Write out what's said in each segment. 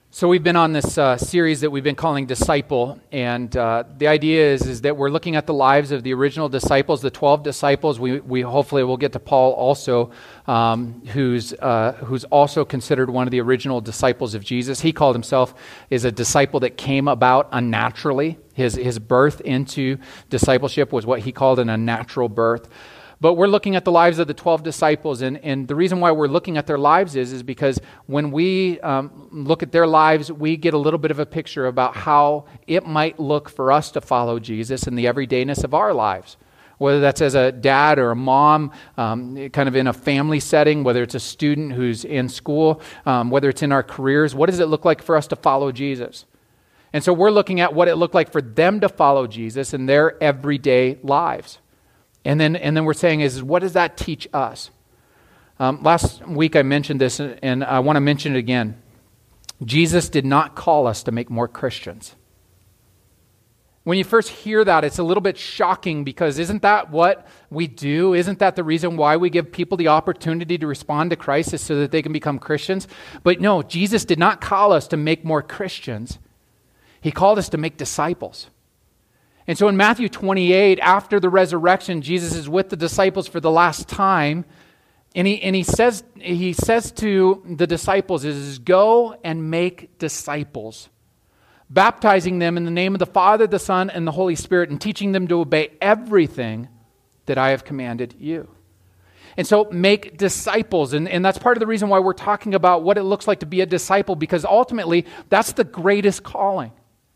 So we've been on this series that we've been calling Disciple, and the idea is that we're looking at the lives of the original disciples, the 12 disciples. We hopefully will get to Paul also, who's also considered one of the original disciples of Jesus. He called himself is a disciple that came about unnaturally. His birth into discipleship was what he called an unnatural birth. But we're looking at the lives of the 12 disciples, and the reason why we're looking at their lives is because when we look at their lives, we get a little bit of a picture about how it might look for us to follow Jesus in the everydayness of our lives. Whether that's as a dad or a mom, kind of in a family setting, whether it's a student who's in school, whether it's in our careers, what does it look like for us to follow Jesus? And so we're looking at what it looked like for them to follow Jesus in their everyday lives. And then we're saying is, what does that teach us? Last week I mentioned this, and I want to mention it again. Jesus did not call us to make more Christians. When you first hear that, it's a little bit shocking because isn't that what we do? Isn't that the reason why we give people the opportunity to respond to Christ is so that they can become Christians? But no, Jesus did not call us to make more Christians. He called us to make disciples. And so in Matthew 28, after the resurrection, Jesus is with the disciples for the last time, and he says to the disciples, is go and make disciples, baptizing them in the name of the Father, the Son, and the Holy Spirit, and teaching them to obey everything that I have commanded you. And so make disciples, and that's part of the reason why we're talking about what it looks like to be a disciple, because ultimately that's the greatest calling.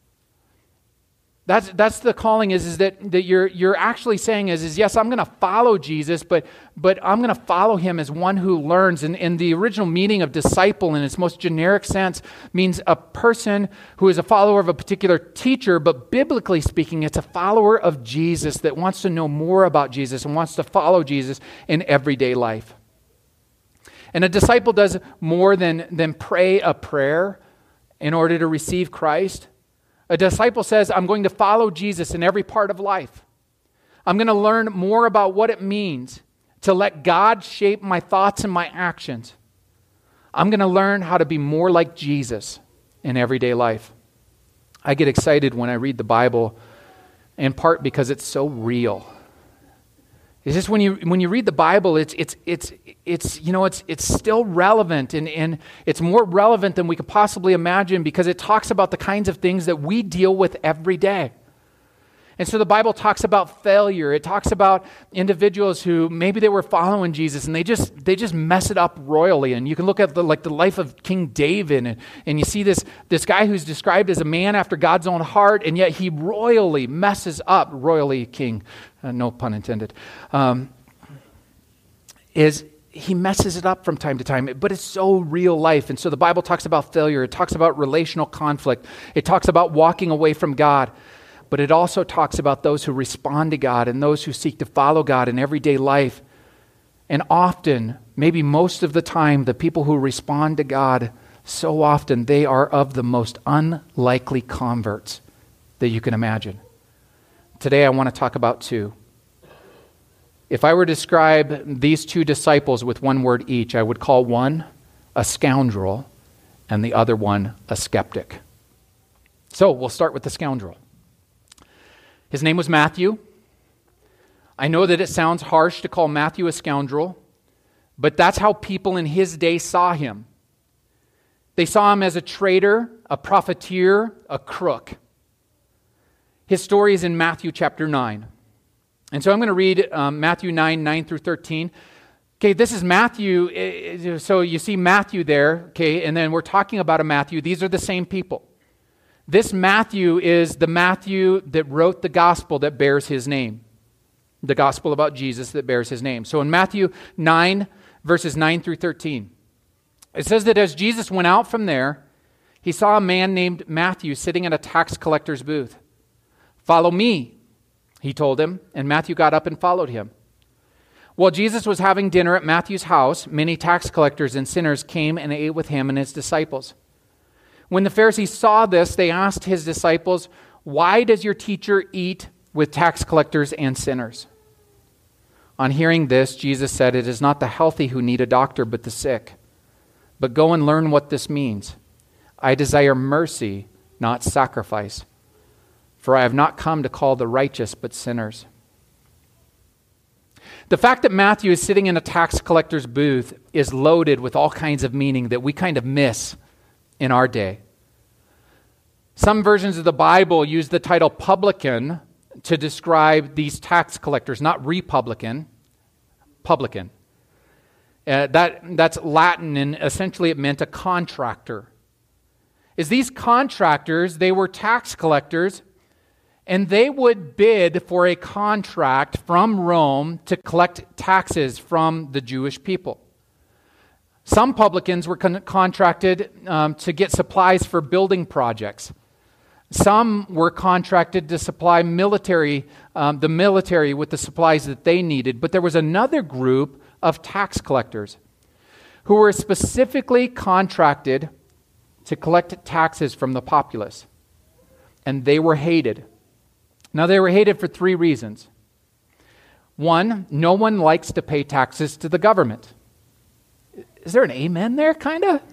That's the calling is that you're actually saying is yes, I'm going to follow Jesus, but I'm going to follow him as one who learns. And the original meaning of disciple in its most generic sense means a person who is a follower of a particular teacher, but biblically speaking, it's a follower of Jesus that wants to know more about Jesus and wants to follow Jesus in everyday life. And a disciple does more than pray a prayer in order to receive Christ. A disciple says, I'm going to follow Jesus in every part of life. I'm going to learn more about what it means to let God shape my thoughts and my actions. I'm going to learn how to be more like Jesus in everyday life. I get excited when I read the Bible, in part because it's so real. It's just when you read the Bible, it's still relevant, and it's more relevant than we could possibly imagine because it talks about the kinds of things that we deal with every day. And so the Bible talks about failure. It talks about individuals who maybe they were following Jesus and they just mess it up royally. And you can look at the life of King David, and you see this guy who's described as a man after God's own heart, and yet he royally messes up, royally king, no pun intended, he messes it up from time to time, but it's so real life. And so the Bible talks about failure. It talks about relational conflict. It talks about walking away from God. But it also talks about those who respond to God and those who seek to follow God in everyday life. And often, maybe most of the time, the people who respond to God, so often they are of the most unlikely converts that you can imagine. Today I want to talk about two. If I were to describe these two disciples with one word each, I would call one a scoundrel and the other one a skeptic. So we'll start with the scoundrel. His name was Matthew. I know that it sounds harsh to call Matthew a scoundrel, but that's how people in his day saw him. They saw him as a traitor, a profiteer, a crook. His story is in Matthew chapter 9. And so I'm going to read Matthew 9 through 13. Okay, this is Matthew. So you see Matthew there, okay, and then we're talking about a Matthew. These are the same people. This Matthew is the Matthew that wrote the gospel that bears his name. The gospel about Jesus that bears his name. So in Matthew 9, verses 9 through 13, it says that as Jesus went out from there, he saw a man named Matthew sitting at a tax collector's booth. "Follow me," he told him, and Matthew got up and followed him. While Jesus was having dinner at Matthew's house, many tax collectors and sinners came and ate with him and his disciples. When the Pharisees saw this, they asked his disciples, "Why does your teacher eat with tax collectors and sinners?" On hearing this, Jesus said, "It is not the healthy who need a doctor, but the sick. But go and learn what this means. I desire mercy, not sacrifice. For I have not come to call the righteous, but sinners." The fact that Matthew is sitting in a tax collector's booth is loaded with all kinds of meaning that we kind of miss in our day. Some versions of the Bible use the title publican to describe these tax collectors, not republican, publican. That's Latin, and essentially it meant a contractor. These contractors, they were tax collectors, and they would bid for a contract from Rome to collect taxes from the Jewish people. Some publicans were contracted to get supplies for building projects. Some were contracted to supply the military with the supplies that they needed. But there was another group of tax collectors who were specifically contracted to collect taxes from the populace. And they were hated. Now, they were hated for 3 reasons. One, no one likes to pay taxes to the government. Is there an amen there, kind of?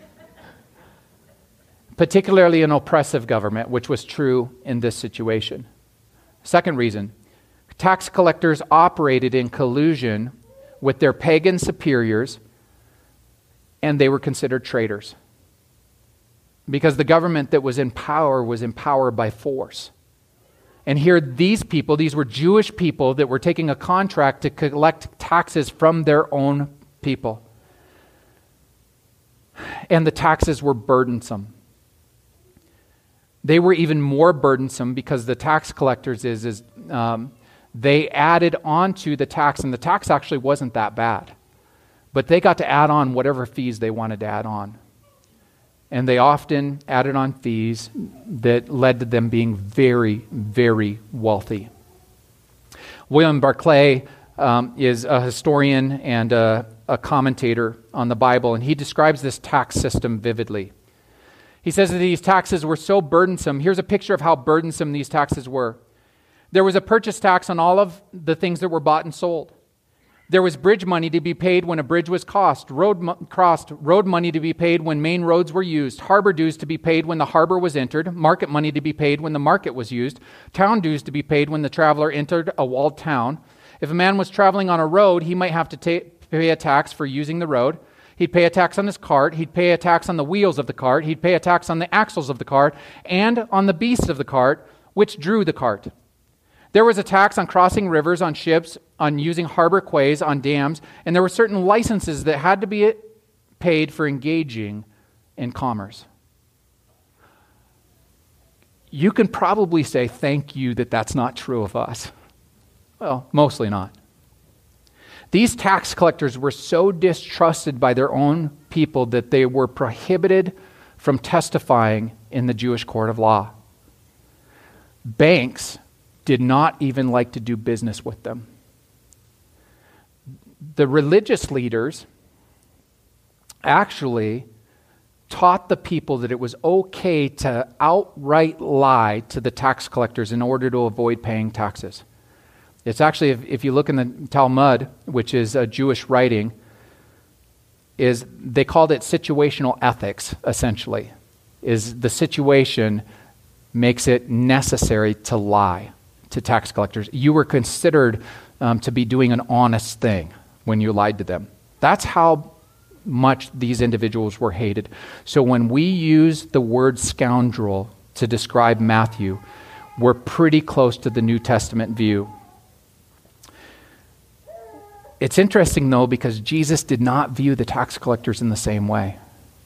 Particularly an oppressive government, which was true in this situation. Second reason, tax collectors operated in collusion with their pagan superiors, and they were considered traitors. Because the government that was in power by force. And here these people, these were Jewish people that were taking a contract to collect taxes from their own people. And the taxes were burdensome. They were even more burdensome because the tax collectors they added on to the tax, and the tax actually wasn't that bad. But they got to add on whatever fees they wanted to add on. And they often added on fees that led to them being very, very wealthy. William Barclay is a historian and a commentator on the Bible, and he describes this tax system vividly. He says that these taxes were so burdensome. Here's a picture of how burdensome these taxes were. There was a purchase tax on all of the things that were bought and sold. There was bridge money to be paid when a bridge was crossed, road money to be paid when main roads were used, harbor dues to be paid when the harbor was entered, market money to be paid when the market was used, town dues to be paid when the traveler entered a walled town. If a man was traveling on a road, he might have to pay a tax for using the road. He'd pay a tax on his cart. He'd pay a tax on the wheels of the cart. He'd pay a tax on the axles of the cart and on the beasts of the cart, which drew the cart. There was a tax on crossing rivers, on ships, on using harbor quays, on dams, and there were certain licenses that had to be paid for engaging in commerce. You can probably say, thank you that that's not true of us. Well, mostly not. These tax collectors were so distrusted by their own people that they were prohibited from testifying in the Jewish court of law. Banks did not even like to do business with them. The religious leaders actually taught the people that it was okay to outright lie to the tax collectors in order to avoid paying taxes. It's actually, if you look in the Talmud, which is a Jewish writing, they called it situational ethics, essentially. Is the situation makes it necessary to lie to tax collectors. You were considered to be doing an honest thing when you lied to them. That's how much these individuals were hated. So when we use the word scoundrel to describe Matthew, we're pretty close to the New Testament view. It's interesting, though, because Jesus did not view the tax collectors in the same way.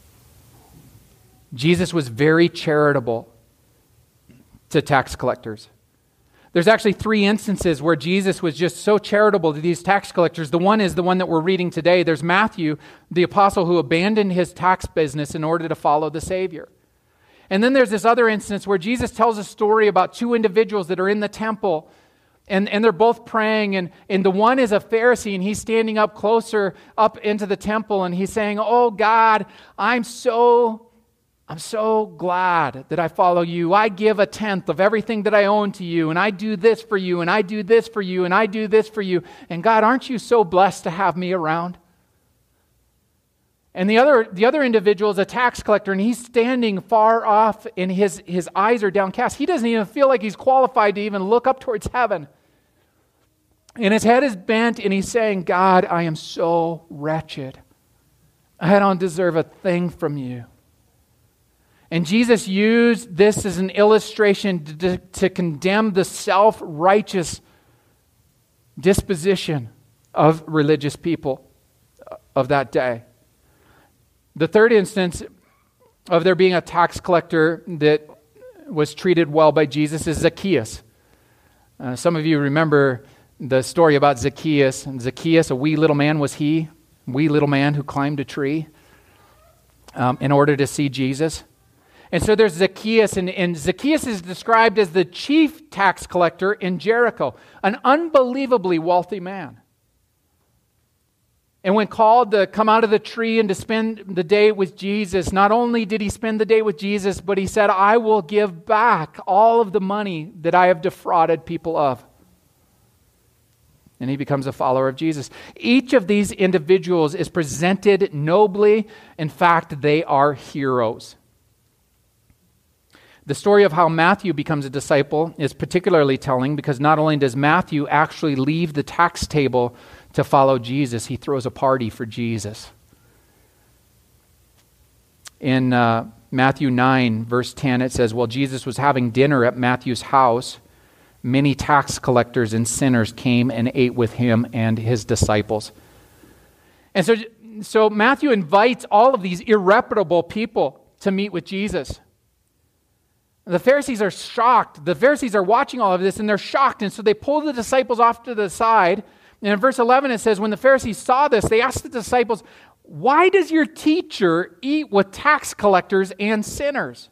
Jesus was very charitable to tax collectors. There's actually 3 instances where Jesus was just so charitable to these tax collectors. The one is the one that we're reading today. There's Matthew, the apostle who abandoned his tax business in order to follow the Savior. And then there's this other instance where Jesus tells a story about 2 individuals that are in the temple, and they're both praying, and the one is a Pharisee, and he's standing up closer up into the temple, and he's saying, "Oh God, I'm so glad that I follow you. I give 1/10 of everything that I own to you, and I do this for you, and I do this for you, and I do this for you. And God, aren't you so blessed to have me around?" And the other individual is a tax collector, and he's standing far off, and his eyes are downcast. He doesn't even feel like he's qualified to even look up towards heaven. And his head is bent, and he's saying, God, I am so wretched. I don't deserve a thing from you. And Jesus used this as an illustration to condemn the self-righteous disposition of religious people of that day. The third instance of there being a tax collector that was treated well by Jesus is Zacchaeus. Some of you remember the story about Zacchaeus. And Zacchaeus, a wee little man was he, wee little man who climbed a tree in order to see Jesus. And so there's Zacchaeus, and Zacchaeus is described as the chief tax collector in Jericho, an unbelievably wealthy man. And when called to come out of the tree and to spend the day with Jesus, not only did he spend the day with Jesus, but he said, I will give back all of the money that I have defrauded people of. And he becomes a follower of Jesus. Each of these individuals is presented nobly. In fact, they are heroes. The story of how Matthew becomes a disciple is particularly telling because not only does Matthew actually leave the tax table to follow Jesus, he throws a party for Jesus. In Matthew 9, verse 10, it says, while Jesus was having dinner at Matthew's house, many tax collectors and sinners came and ate with him and his disciples. And so Matthew invites all of these irreputable people to meet with Jesus. The Pharisees are shocked. The Pharisees are watching all of this, and they're shocked. And so they pull the disciples off to the side. And in verse 11, it says, when the Pharisees saw this, they asked the disciples, why does your teacher eat with tax collectors and sinners?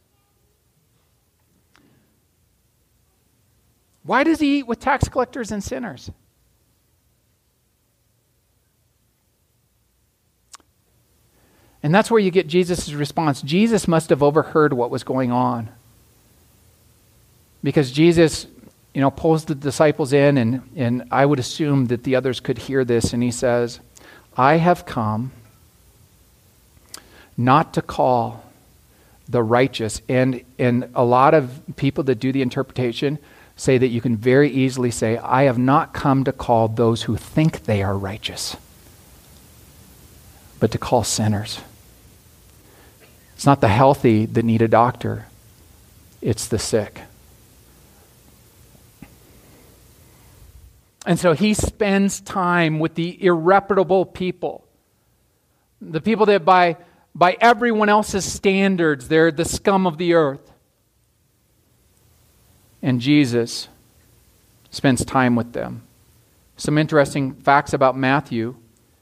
Why does he eat with tax collectors and sinners? And that's where you get Jesus' response. Jesus must have overheard what was going on. Because Jesus, pulls the disciples in, and I would assume that the others could hear this, and he says, I have come not to call the righteous. And a lot of people that do the interpretation say that you can very easily say, I have not come to call those who think they are righteous, but to call sinners. It's not the healthy that need a doctor. It's the sick. And so he spends time with the irreputable people, the people that by everyone else's standards, they're the scum of the earth. And Jesus spends time with them. Some interesting facts about Matthew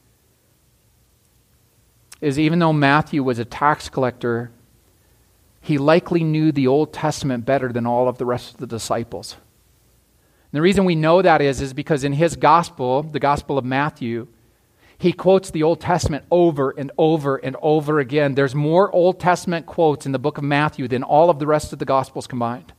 is even though Matthew was a tax collector, he likely knew the Old Testament better than all of the rest of the disciples. And the reason we know that is because in his gospel, the Gospel of Matthew, he quotes the Old Testament over and over and over again. There's more Old Testament quotes in the book of Matthew than all of the rest of the Gospels combined.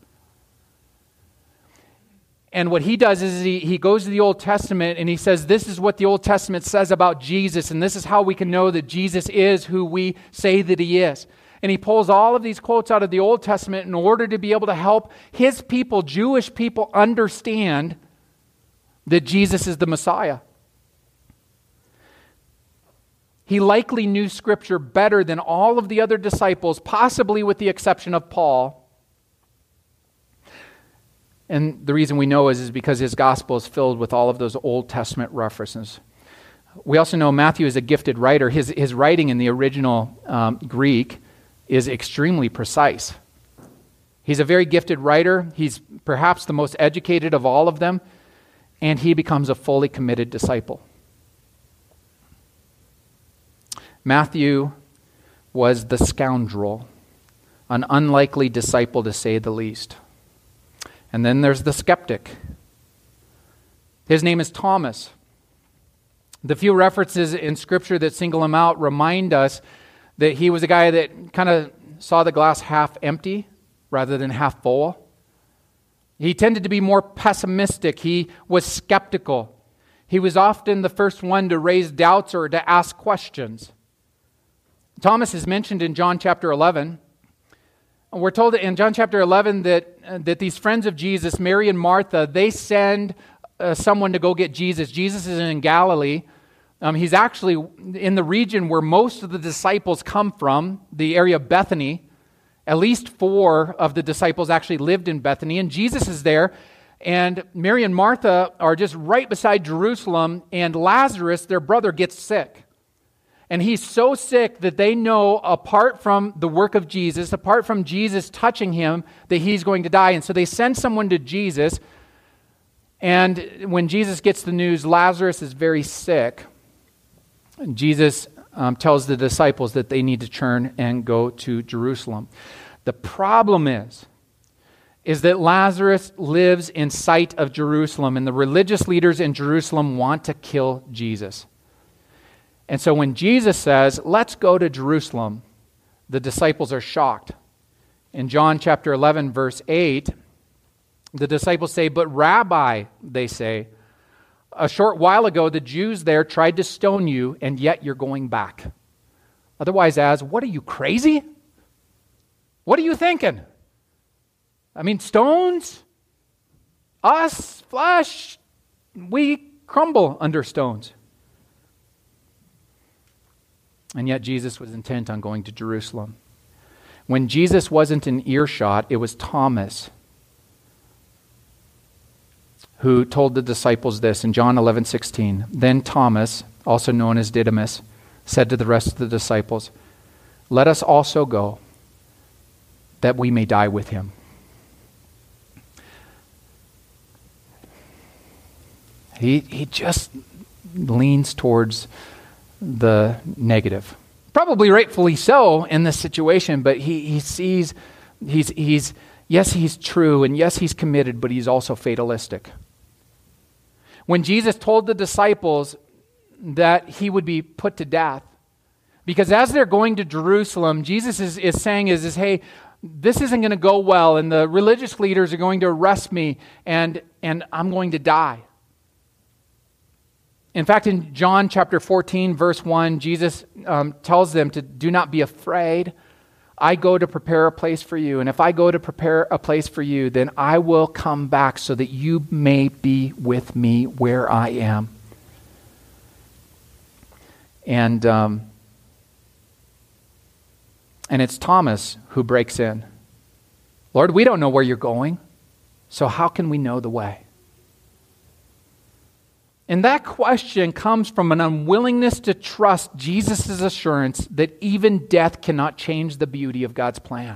And what he does is he goes to the Old Testament and he says, this is what the Old Testament says about Jesus, and this is how we can know that Jesus is who we say that he is. And he pulls all of these quotes out of the Old Testament in order to be able to help his people, Jewish people, understand that Jesus is the Messiah. He likely knew Scripture better than all of the other disciples, possibly with the exception of Paul. And the reason we know is because his gospel is filled with all of those Old Testament references. We also know Matthew is a gifted writer. His writing in the original Greek is extremely precise. He's a very gifted writer. He's perhaps the most educated of all of them, and he becomes a fully committed disciple. Matthew was the scoundrel, an unlikely disciple to say the least. And then there's the skeptic. His name is Thomas. The few references in Scripture that single him out remind us that he was a guy that kind of saw the glass half empty rather than half full. He tended to be more pessimistic. He was skeptical. He was often the first one to raise doubts or to ask questions. Thomas is mentioned in John chapter 11. We're told in John chapter 11 that these friends of Jesus, Mary and Martha, they send someone to go get Jesus. Jesus is in Galilee. He's actually in the region where most of the disciples come from, the area of Bethany. At least 4 of the disciples actually lived in Bethany, and Jesus is there. And Mary and Martha are just right beside Jerusalem, and Lazarus, their brother, gets sick. And he's so sick that they know, apart from the work of Jesus, apart from Jesus touching him, that he's going to die. And so they send someone to Jesus. And when Jesus gets the news, Lazarus is very sick, Jesus tells the disciples that they need to turn and go to Jerusalem. The problem is that Lazarus lives in sight of Jerusalem, and the religious leaders in Jerusalem want to kill Jesus. And so when Jesus says, let's go to Jerusalem, the disciples are shocked. In John chapter 11, verse 8, the disciples say, but Rabbi, they say, a short while ago the Jews there tried to stone you, and yet you're going back. Otherwise as, what are you, crazy? What are you thinking? I mean, stones? Us, flesh, we crumble under stones. And yet Jesus was intent on going to Jerusalem. When Jesus wasn't in earshot, it was Thomas who told the disciples this in John 11:16. Then Thomas, also known as Didymus, said to the rest of the disciples, let us also go, that we may die with him. He just leans towards the negative. Probably rightfully so in this situation, but he sees, yes, he's true, and yes, he's committed, but he's also fatalistic. When Jesus told the disciples that he would be put to death, because as they're going to Jerusalem, Jesus is saying, hey, this isn't going to go well, and the religious leaders are going to arrest me, and I'm going to die. In fact, in John chapter 14, verse 1, Jesus tells them to do not be afraid. I go to prepare a place for you. And if I go to prepare a place for you, then I will come back so that you may be with me where I am. And it's Thomas who breaks in. Lord, we don't know where you're going, so how can we know the way? And that question comes from an unwillingness to trust Jesus' assurance that even death cannot change the beauty of God's plan.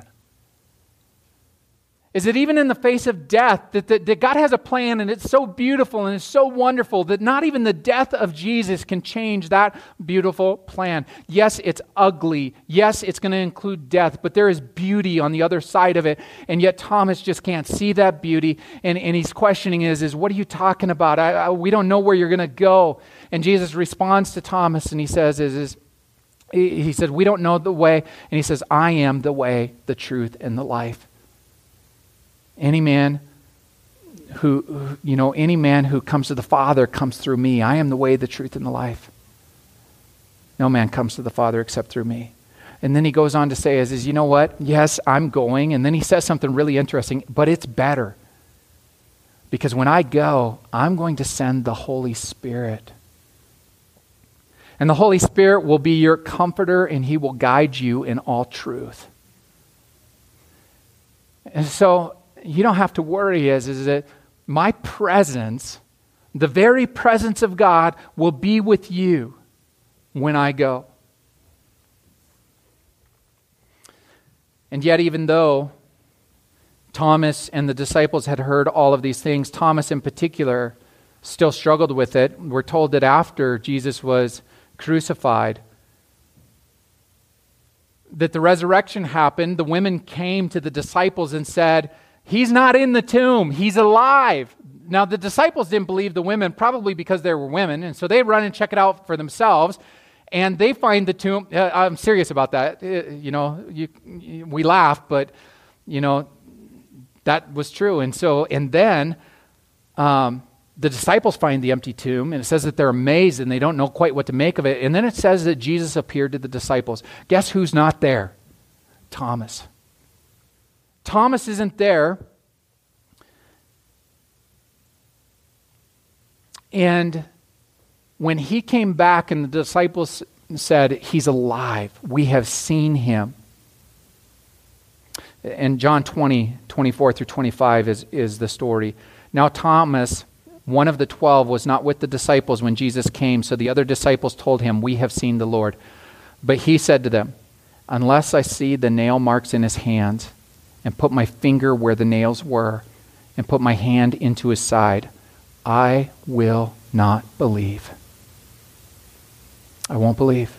Is it even in the face of death that God has a plan, and it's so beautiful and it's so wonderful that not even the death of Jesus can change that beautiful plan? Yes, it's ugly. Yes, it's going to include death, but there is beauty on the other side of it. And yet Thomas just can't see that beauty. And he's questioning is what are you talking about? We don't know where you're going to go. And Jesus responds to Thomas and he says, he said, we don't know the way. And he says, I am the way, the truth, and the life. Any man who comes to the Father comes through me. I am the way, the truth, and the life. No man comes to the Father except through me. And then he goes on to say, you know what? Yes, I'm going. And then he says something really interesting, but it's better. Because when I go, I'm going to send the Holy Spirit. And the Holy Spirit will be your comforter, and he will guide you in all truth. And so you don't have to worry is that my presence, the very presence of God, will be with you when I go. And yet, even though Thomas and the disciples had heard all of these things, Thomas in particular still struggled with it. We're told that after Jesus was crucified, that the resurrection happened, the women came to the disciples and said, he's not in the tomb, he's alive. Now the disciples didn't believe the women, probably because they were women, and so they run and check it out for themselves, and they find the tomb. I'm serious about that. We laugh, but that was true. And then the disciples find the empty tomb, and it says that they're amazed and they don't know quite what to make of it. And then it says that Jesus appeared to the disciples. Guess who's not there? Thomas. Thomas isn't there. And when he came back and the disciples said, he's alive, we have seen him. And John 20, 24 through 25 is the story. Now Thomas, one of the 12, was not with the disciples when Jesus came, so the other disciples told him, we have seen the Lord. But he said to them, unless I see the nail marks in his hands, and put my finger where the nails were, and put my hand into his side, I will not believe. I won't believe.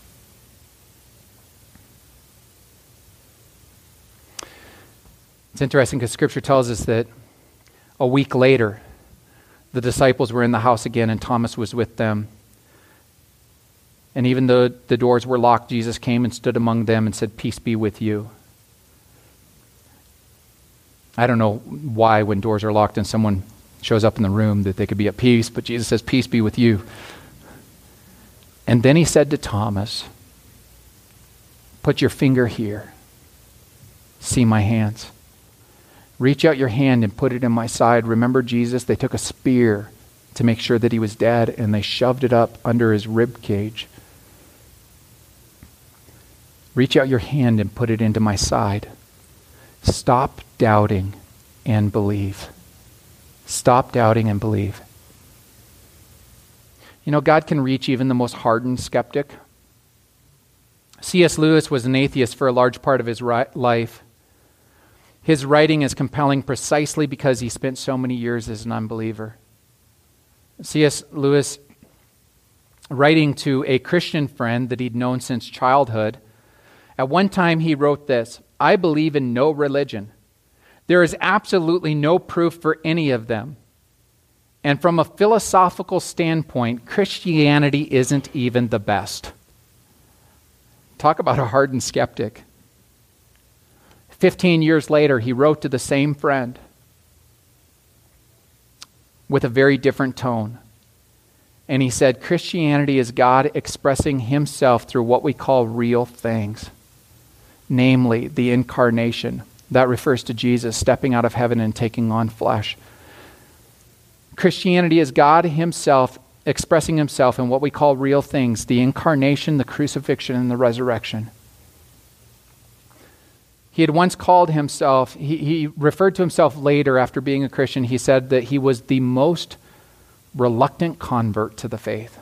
It's interesting because Scripture tells us that a week later, the disciples were in the house again and Thomas was with them. And even though the doors were locked, Jesus came and stood among them and said, peace be with you. I don't know why when doors are locked and someone shows up in the room that they could be at peace, but Jesus says, peace be with you. And then he said to Thomas, put your finger here. See my hands. Reach out your hand and put it in my side. Remember Jesus? They took a spear to make sure that he was dead, and they shoved it up under his rib cage. Reach out your hand and put it into my side. Stop doubting and believe. Stop doubting and believe. You know, God can reach even the most hardened skeptic. C.S. Lewis was an atheist for a large part of his life. His writing is compelling precisely because he spent so many years as an unbeliever. C.S. Lewis, writing to a Christian friend that he'd known since childhood, at one time he wrote this, I believe in no religion. There is absolutely no proof for any of them. And from a philosophical standpoint, Christianity isn't even the best. Talk about a hardened skeptic. 15 years later, he wrote to the same friend with a very different tone. And he said, Christianity is God expressing himself through what we call real things, namely the incarnation. That refers to Jesus stepping out of heaven and taking on flesh. Christianity is God himself expressing himself in what we call real things, the incarnation, the crucifixion, and the resurrection. He had once called himself, he referred to himself later after being a Christian, he said that he was the most reluctant convert to the faith.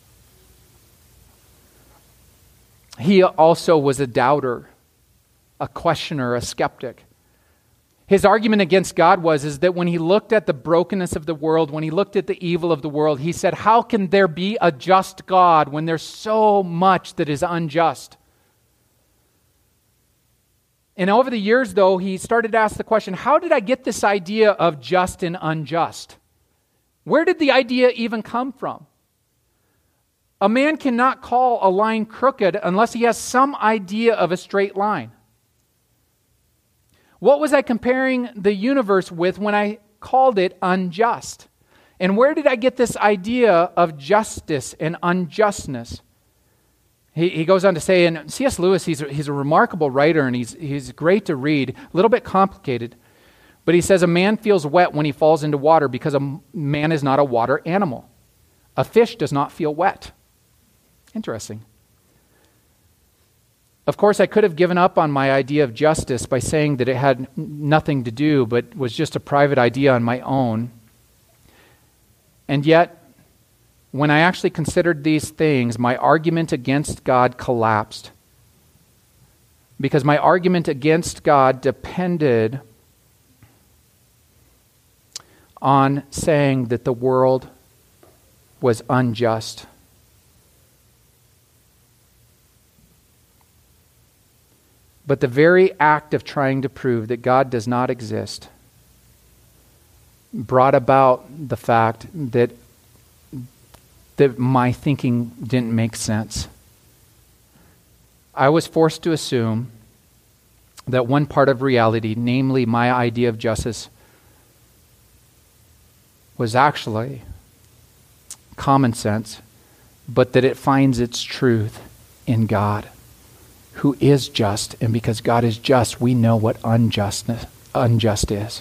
He also was a doubter, a questioner, a skeptic. His argument against God is that when he looked at the brokenness of the world, when he looked at the evil of the world, he said, how can there be a just God when there's so much that is unjust? And over the years, though, he started to ask the question, how did I get this idea of just and unjust? Where did the idea even come from? A man cannot call a line crooked unless he has some idea of a straight line. What was I comparing the universe with when I called it unjust? And where did I get this idea of justice and unjustness? He goes on to say, and C.S. Lewis, he's a remarkable writer, and he's great to read, a little bit complicated. But he says, a man feels wet when he falls into water because a man is not a water animal. A fish does not feel wet. Interesting. Of course, I could have given up on my idea of justice by saying that it had nothing to do, but was just a private idea on my own. And yet, when I actually considered these things, my argument against God collapsed. Because my argument against God depended on saying that the world was unjust. But the very act of trying to prove that God does not exist brought about the fact that my thinking didn't make sense. I was forced to assume that one part of reality, namely my idea of justice, was actually common sense, but that it finds its truth in God, who is just. And because God is just, we know what unjust is.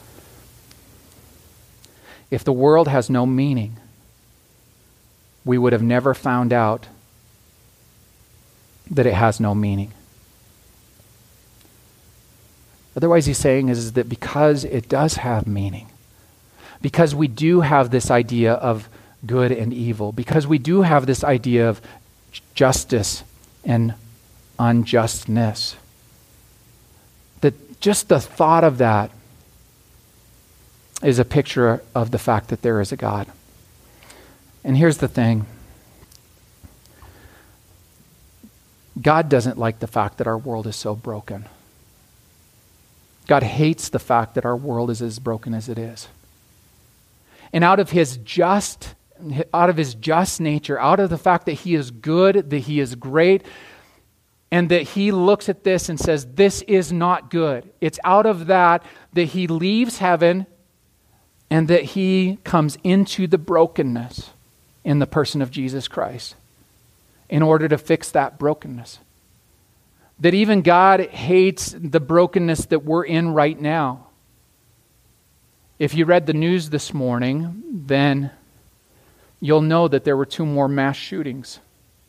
If the world has no meaning, we would have never found out that it has no meaning. Otherwise, he's saying is that because it does have meaning, because we do have this idea of good and evil, because we do have this idea of justice and unjustness, that just the thought of that is a picture of the fact that there is a God. And here's the thing. God doesn't like the fact that our world is so broken. God hates the fact that our world is as broken as it is. And out of his just nature, out of the fact that he is good, that he is great, and that he looks at this and says, this is not good. It's out of that he leaves heaven and that he comes into the brokenness in the person of Jesus Christ in order to fix that brokenness. That even God hates the brokenness that we're in right now. If you read the news this morning, then you'll know that there were 2 more mass shootings.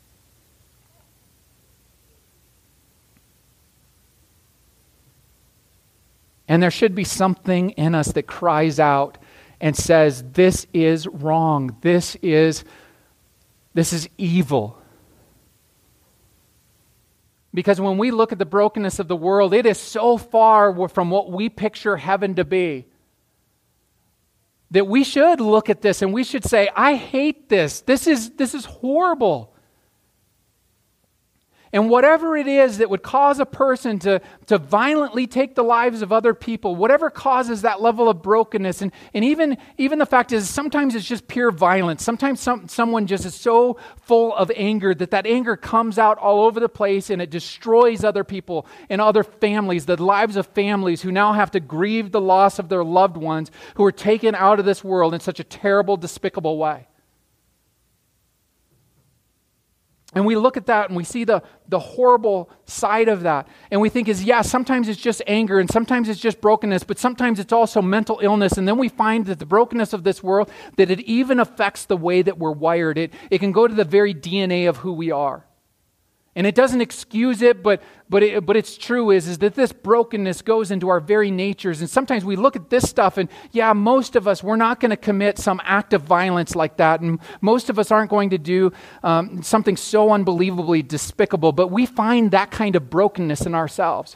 And there should be something in us that cries out and says, this is wrong. This is evil. Because when we look at the brokenness of the world, it is so far from what we picture heaven to be, that we should look at this and we should say, I hate this. This is horrible. And whatever it is that would cause a person to violently take the lives of other people, whatever causes that level of brokenness, and even the fact is sometimes it's just pure violence. Sometimes someone just is so full of anger that anger comes out all over the place and it destroys other people and other families, the lives of families who now have to grieve the loss of their loved ones who are taken out of this world in such a terrible, despicable way. And we look at that and we see the horrible side of that. And we think sometimes it's just anger and sometimes it's just brokenness, but sometimes it's also mental illness. And then we find that the brokenness of this world, that it even affects the way that we're wired. It can go to the very DNA of who we are. And it doesn't excuse it, but it's true is that this brokenness goes into our very natures. And sometimes we look at this stuff and most of us, we're not going to commit some act of violence like that. And most of us aren't going to do something so unbelievably despicable. But we find that kind of brokenness in ourselves.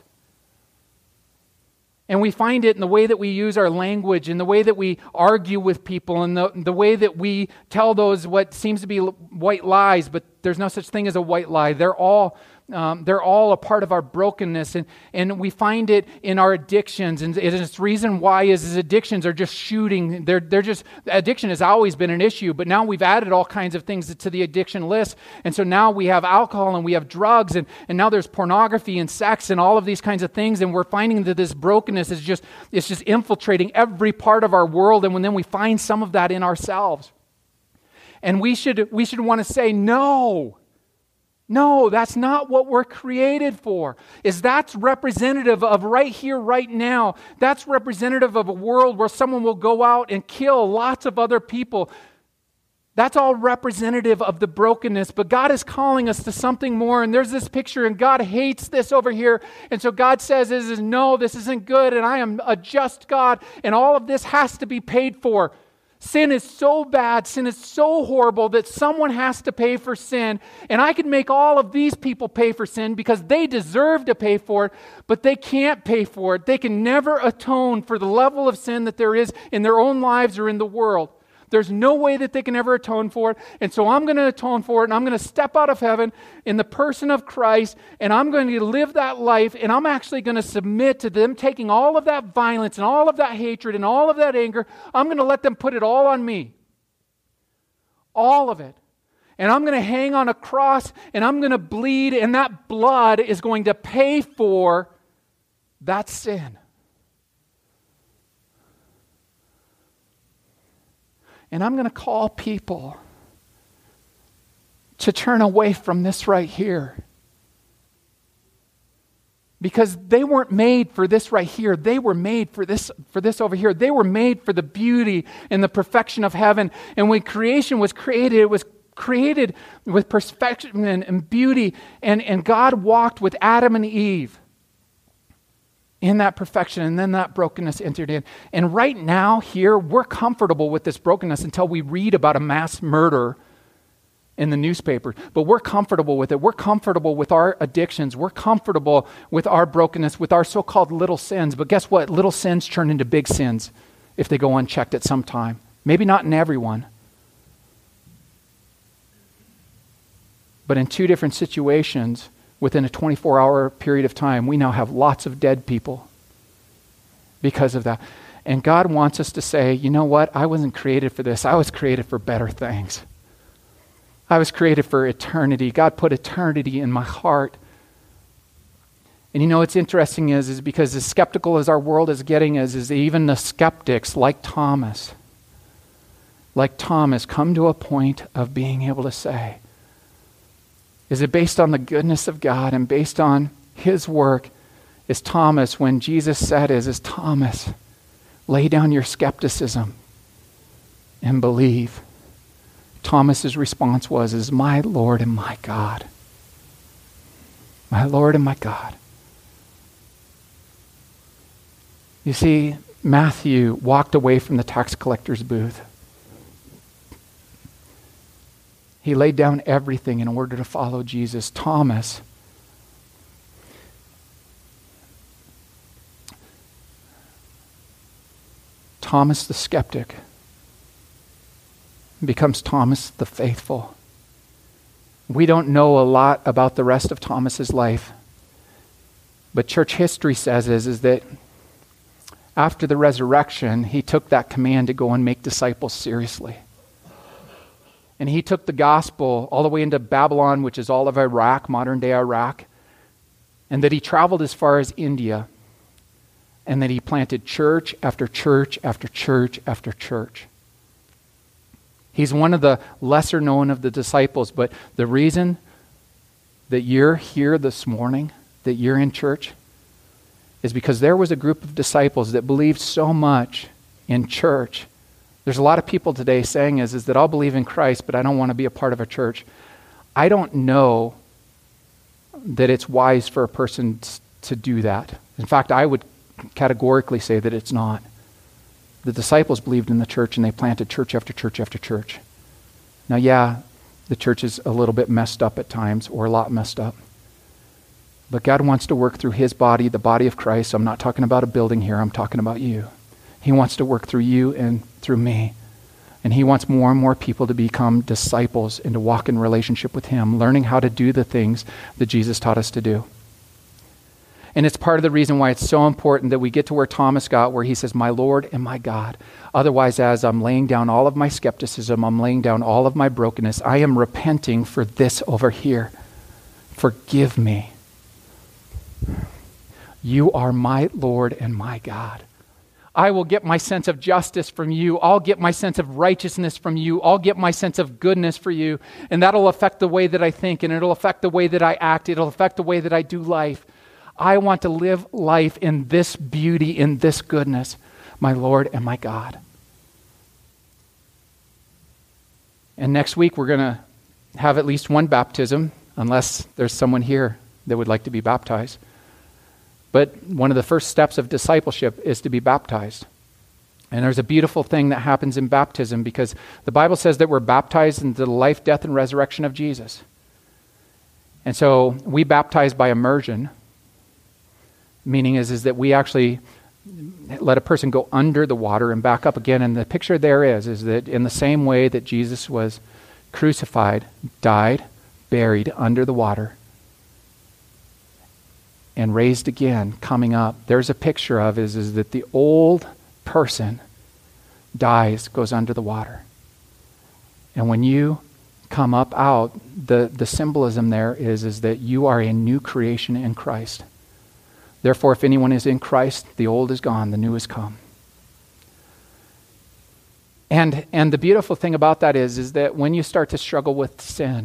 And we find it in the way that we use our language, in the way that we argue with people, and the way that we tell those what seems to be white lies, but there's no such thing as a white lie. They're all a part of our brokenness, and we find it in our addictions. And it's the reason why is addictions are just shooting. They're just, addiction has always been an issue, but now we've added all kinds of things to the addiction list. And so now we have alcohol and we have drugs, and now there's pornography and sex and all of these kinds of things. And we're finding that this brokenness is just infiltrating every part of our world. And then we find some of that in ourselves. And we should want to say, no, that's not what we're created for. That's representative of right here, right now. That's representative of a world where someone will go out and kill lots of other people. That's all representative of the brokenness. But God is calling us to something more. And there's this picture, and God hates this over here. And so God says, no, this isn't good, and I am a just God, and all of this has to be paid for. Sin is so bad, sin is so horrible that someone has to pay for sin. And I could make all of these people pay for sin because they deserve to pay for it, but they can't pay for it. They can never atone for the level of sin that there is in their own lives or in the world. There's no way that they can ever atone for it. And so I'm going to atone for it, and I'm going to step out of heaven in the person of Christ, and I'm going to live that life, and I'm actually going to submit to them taking all of that violence and all of that hatred and all of that anger. I'm going to let them put it all on me. All of it. And I'm going to hang on a cross, and I'm going to bleed, and that blood is going to pay for that sin. And I'm going to call people to turn away from this right here. Because they weren't made for this right here. They were made for this over here. They were made for the beauty and the perfection of heaven. And when creation was created, it was created with perfection and beauty. And God walked with Adam and Eve in that perfection. And then that brokenness entered in. And right now here, we're comfortable with this brokenness until we read about a mass murder in the newspaper, but we're comfortable with it. We're comfortable with our addictions. We're comfortable with our brokenness, with our so-called little sins. But guess what? Little sins turn into big sins if they go unchecked at some time. Maybe not in everyone. But in two different situations, within a 24-hour period of time, we now have lots of dead people because of that. And God wants us to say, you know what? I wasn't created for this. I was created for better things. I was created for eternity. God put eternity in my heart. And you know what's interesting is because as skeptical as our world is getting is even the skeptics like Thomas come to a point of being able to say, is it based on the goodness of God and based on his work? Is Thomas, when Jesus said is Thomas, lay down your skepticism and believe. Thomas's response was, my Lord and my God. My Lord and my God. You see, Matthew walked away from the tax collector's booth. He laid down everything in order to follow Jesus. Thomas the skeptic becomes Thomas the faithful. We don't know a lot about the rest of Thomas's life, but church history says is that after the resurrection, he took that command to go and make disciples seriously. And he took the gospel all the way into Babylon, which is all of Iraq, modern-day Iraq, and that he traveled as far as India, and that he planted church after church after church after church. He's one of the lesser known of the disciples, but the reason that you're here this morning, that you're in church, is because there was a group of disciples that believed so much in church. There's a lot of people today saying is that I'll believe in Christ, but I don't want to be a part of a church. I don't know that it's wise for a person to do that. In fact, I would categorically say that it's not. The disciples believed in the church and they planted church after church after church. Now, yeah, the church is a little bit messed up at times, or a lot messed up. But God wants to work through his body, the body of Christ. I'm not talking about a building here. I'm talking about you. He wants to work through you and through me. And he wants more and more people to become disciples and to walk in relationship with him, learning how to do the things that Jesus taught us to do. And it's part of the reason why it's so important that we get to where Thomas got, where he says, my Lord and my God. Otherwise, as I'm laying down all of my skepticism, I'm laying down all of my brokenness, I am repenting for this over here. Forgive me. You are my Lord and my God. I will get my sense of justice from you. I'll get my sense of righteousness from you. I'll get my sense of goodness for you. And that'll affect the way that I think, and it'll affect the way that I act. It'll affect the way that I do life. I want to live life in this beauty, in this goodness, my Lord and my God. And next week we're going to have at least one baptism, unless there's someone here that would like to be baptized. But one of the first steps of discipleship is to be baptized. And there's a beautiful thing that happens in baptism, because the Bible says that we're baptized into the life, death, and resurrection of Jesus. And so we baptize by immersion. Meaning is that we actually let a person go under the water and back up again. And the picture there is that in the same way that Jesus was crucified, died, buried under the water, and raised again, coming up, there's a picture of is that the old person dies, goes under the water. And when you come up out, the symbolism there is that you are a new creation in Christ. Therefore, if anyone is in Christ, the old is gone, the new has come. And the beautiful thing about that is that when you start to struggle with sin,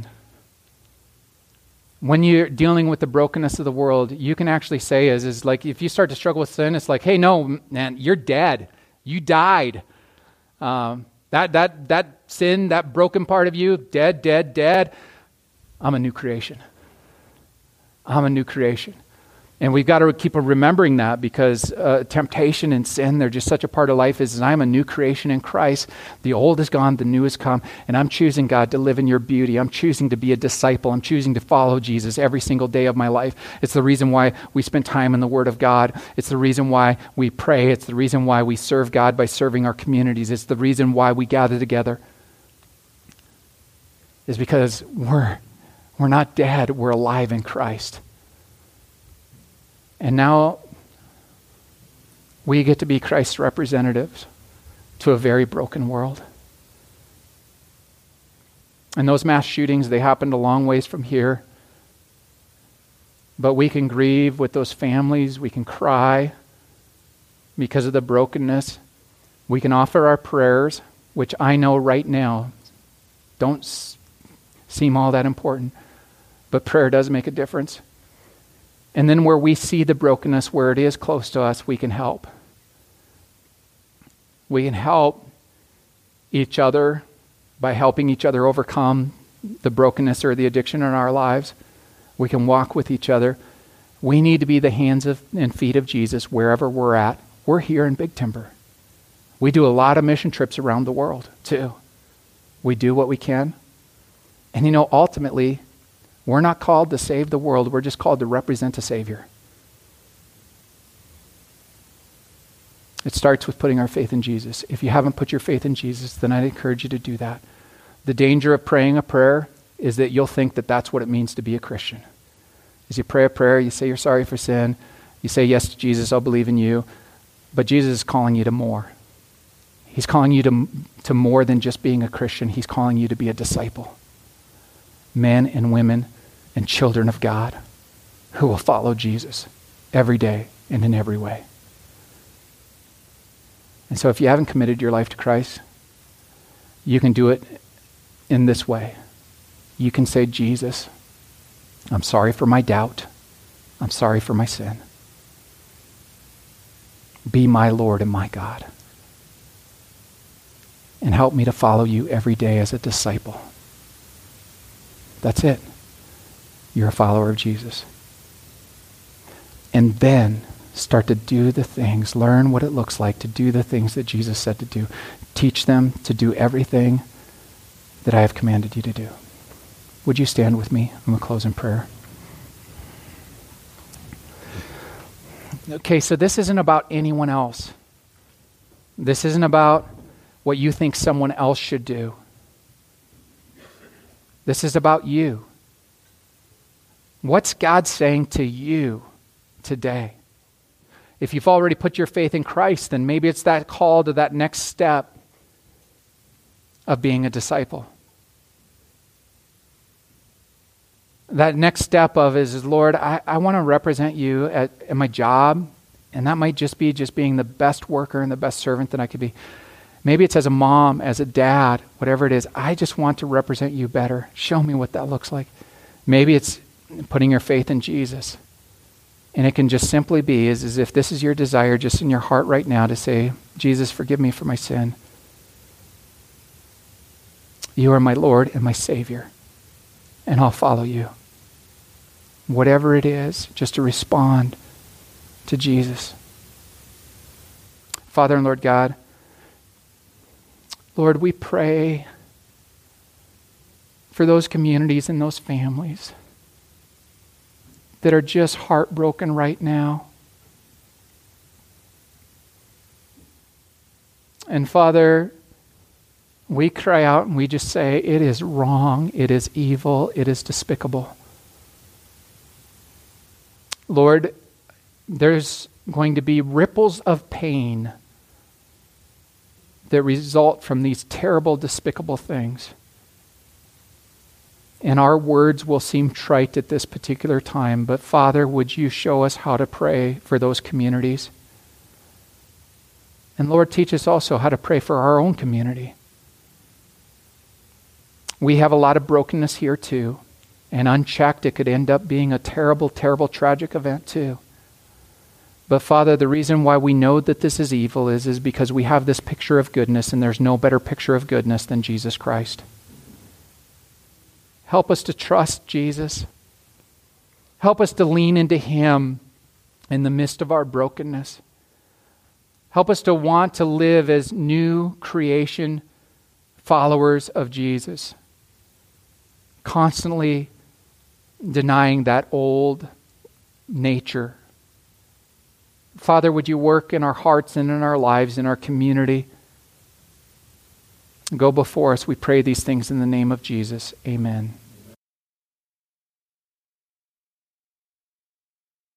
when you're dealing with the brokenness of the world, you can actually say is like if you start to struggle with sin, it's like, hey, no, man, you're dead. You died. That sin, that broken part of you, dead, dead, dead. I'm a new creation. I'm a new creation. And we've got to keep remembering that because temptation and sin, they're just such a part of life is I'm a new creation in Christ. The old is gone, the new has come, and I'm choosing, God, to live in your beauty. I'm choosing to be a disciple. I'm choosing to follow Jesus every single day of my life. It's the reason why we spend time in the Word of God. It's the reason why we pray. It's the reason why we serve God by serving our communities. It's the reason why we gather together. Is because we're not dead. We're alive in Christ. And now we get to be Christ's representatives to a very broken world. And those mass shootings, they happened a long ways from here. But we can grieve with those families. We can cry because of the brokenness. We can offer our prayers, which I know right now don't seem all that important. But prayer does make a difference. And then where we see the brokenness, where it is close to us, we can help. We can help each other by helping each other overcome the brokenness or the addiction in our lives. We can walk with each other. We need to be the hands and feet of Jesus wherever we're at. We're here in Big Timber. We do a lot of mission trips around the world, too. We do what we can. And ultimately, we're not called to save the world. We're just called to represent a Savior. It starts with putting our faith in Jesus. If you haven't put your faith in Jesus, then I'd encourage you to do that. The danger of praying a prayer is that you'll think that that's what it means to be a Christian. As you pray a prayer, you say you're sorry for sin. You say yes to Jesus, I'll believe in you. But Jesus is calling you to more. He's calling you to more than just being a Christian. He's calling you to be a disciple. Men and women and children of God who will follow Jesus every day and in every way. And so if you haven't committed your life to Christ, you can do it in this way. You can say, Jesus, I'm sorry for my doubt. I'm sorry for my sin. Be my Lord and my God. And help me to follow you every day as a disciple. That's it. You're a follower of Jesus. And then start to do the things, learn what it looks like to do the things that Jesus said to do. Teach them to do everything that I have commanded you to do. Would you stand with me? I'm going to close in prayer. Okay, so this isn't about anyone else. This isn't about what you think someone else should do. This is about you. What's God saying to you today? If you've already put your faith in Christ, then maybe it's that call to that next step of being a disciple. That next step of is Lord, I want to represent you at my job, and that might just be being the best worker and the best servant that I could be. Maybe it's as a mom, as a dad, whatever it is. I just want to represent you better. Show me what that looks like. Maybe it's putting your faith in Jesus. And it can just simply be as if this is your desire just in your heart right now to say, Jesus, forgive me for my sin. You are my Lord and my Savior, and I'll follow you. Whatever it is, just to respond to Jesus. Father and Lord God, Lord, we pray for those communities and those families that are just heartbroken right now. And Father, we cry out and we just say, it is wrong, it is evil, it is despicable. Lord, there's going to be ripples of pain that result from these terrible, despicable things. And our words will seem trite at this particular time, but Father, would you show us how to pray for those communities? And Lord, teach us also how to pray for our own community. We have a lot of brokenness here too. And unchecked, it could end up being a terrible, terrible, tragic event too. But Father, the reason why we know that this is evil is because we have this picture of goodness, and there's no better picture of goodness than Jesus Christ. Help us to trust Jesus. Help us to lean into Him in the midst of our brokenness. Help us to want to live as new creation followers of Jesus, constantly denying that old nature. Father, would you work in our hearts and in our lives, in our community? Go before us. We pray these things in the name of Jesus. Amen.